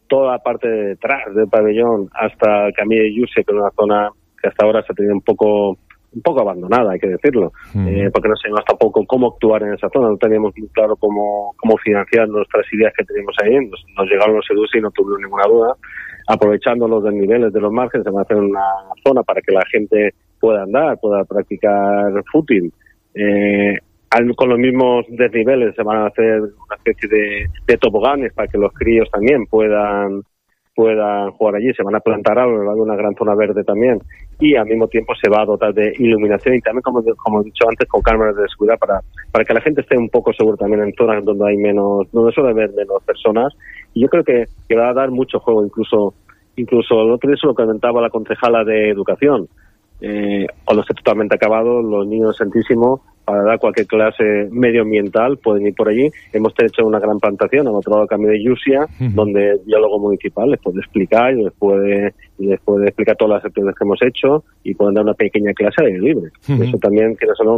toda la parte de detrás del pabellón hasta el Camí de Llúcia, que es una zona que hasta ahora se ha tenido un poco abandonada, hay que decirlo, porque no sabíamos tampoco cómo actuar en esa zona, no teníamos muy claro cómo financiar nuestras ideas que teníamos ahí. Nos llegaron los EDUSI y no tuvimos ninguna duda. Aprovechando los desniveles de los márgenes, se va a hacer una zona para que la gente pueda andar, pueda practicar footing. Con los mismos desniveles se van a hacer una especie de toboganes para que los críos también puedan jugar allí. Se van a plantar árboles, va a haber una gran zona verde también, y al mismo tiempo se va a dotar de iluminación y también, como he dicho antes, con cámaras de seguridad para que la gente esté un poco segura también en zonas donde suele haber menos personas. Y yo creo que va a dar mucho juego, incluso el otro día se lo comentaba la concejala de Educación. Cuando esté totalmente acabado, los niños Santísimo, para dar cualquier clase medioambiental, pueden ir por allí. Hemos hecho una gran plantación al otro lado del Camí de Llúcia, donde el diálogo municipal les puede explicar y les puede explicar todas las actividades que hemos hecho y pueden dar una pequeña clase al aire libre. Eso también,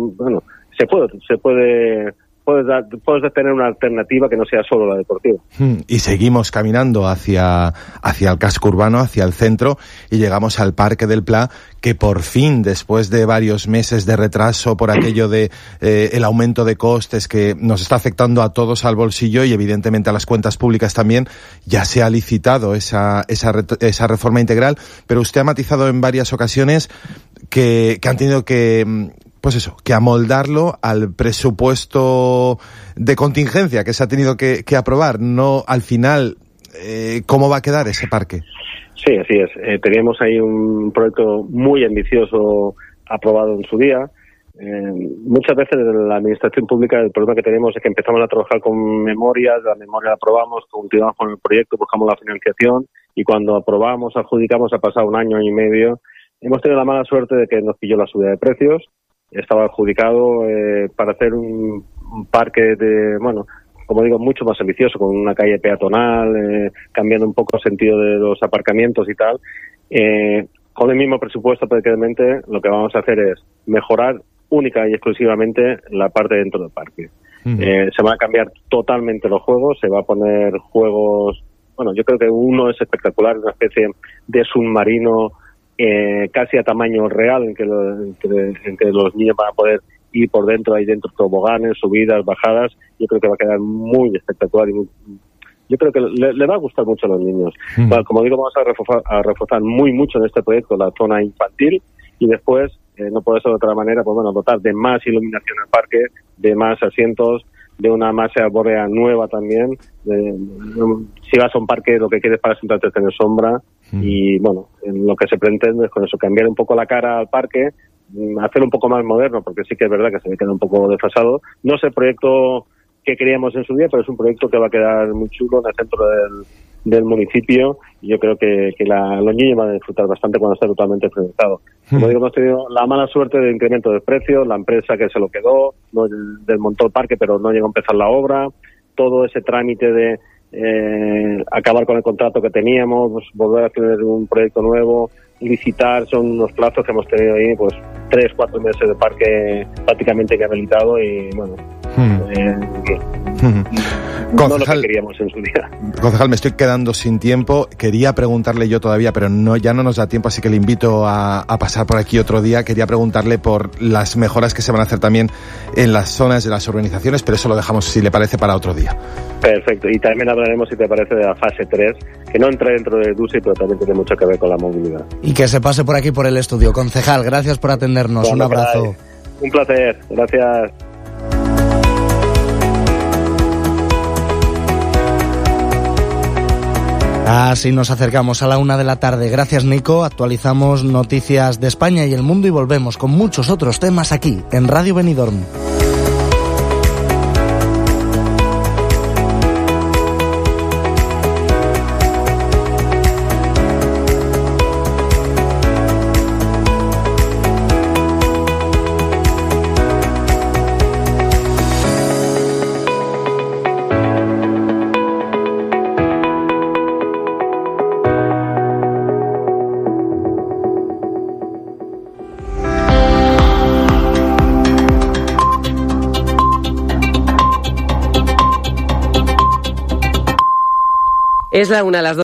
puedes tener una alternativa que no sea solo la deportiva. Y seguimos caminando hacia el casco urbano, hacia el centro, y llegamos al Parque del Pla, que por fin, después de varios meses de retraso por aquello de el aumento de costes que nos está afectando a todos al bolsillo y evidentemente a las cuentas públicas también, ya se ha licitado esa reforma integral, pero usted ha matizado en varias ocasiones que han tenido que amoldarlo al presupuesto de contingencia que se ha tenido que aprobar. No, al final, ¿cómo va a quedar ese parque? Sí, así es. Teníamos ahí un proyecto muy ambicioso aprobado en su día. Muchas veces en la administración pública el problema que tenemos es que empezamos a trabajar con memorias, la memoria la aprobamos, continuamos con el proyecto, buscamos la financiación y cuando aprobamos, adjudicamos, ha pasado un año y medio. Hemos tenido la mala suerte de que nos pilló la subida de precios. Estaba adjudicado para hacer un parque como digo, mucho más ambicioso, con una calle peatonal, cambiando un poco el sentido de los aparcamientos y tal. Con el mismo presupuesto, prácticamente, lo que vamos a hacer es mejorar única y exclusivamente la parte dentro del parque. Se van a cambiar totalmente los juegos, se va a poner juegos, yo creo que uno es espectacular, una especie de submarino casi a tamaño real, en que los niños van a poder ir por dentro, ahí dentro toboganes, subidas, bajadas. Yo creo que va a quedar muy espectacular y yo creo que le va a gustar mucho a los niños. Bueno, como digo, vamos a reforzar mucho en este proyecto la zona infantil y después, no puede ser de otra manera, dotar de más iluminación al parque, de más asientos, de una masa arbórea nueva también. Si vas a un parque, lo que quieres para sentarte es tener sombra. Y en lo que se pretende es con eso, cambiar un poco la cara al parque, hacerlo un poco más moderno, porque sí que es verdad que se me queda un poco desfasado. No es el proyecto que queríamos en su día, pero es un proyecto que va a quedar muy chulo en el centro del municipio, y yo creo que los niños van a disfrutar bastante cuando esté totalmente finalizado. Como digo, hemos tenido la mala suerte de incremento de precios, la empresa que se lo quedó, desmontó el parque pero no llegó a empezar la obra, todo ese trámite de acabar con el contrato que teníamos, volver a tener un proyecto nuevo, licitar, son unos plazos que hemos tenido ahí, 3-4 meses de parque prácticamente inhabilitado y no lo que queríamos en su día. Concejal, me estoy quedando sin tiempo. Quería preguntarle yo todavía, pero ya no nos da tiempo, así que le invito a pasar por aquí otro día. Quería preguntarle por las mejoras que se van a hacer también en las zonas de las urbanizaciones, pero eso lo dejamos, si le parece, para otro día. Perfecto, y también hablaremos, si te parece, de la fase 3, que no entra dentro de DUSI, pero también tiene mucho que ver con la movilidad. Y que se pase por aquí por el estudio. Concejal, gracias por atendernos. Un abrazo. Un placer, gracias. Así nos acercamos a la 1 de la tarde. Gracias, Nico. Actualizamos noticias de España y el mundo y volvemos con muchos otros temas aquí, en Radio Benidorm. Es la 1 a las 2.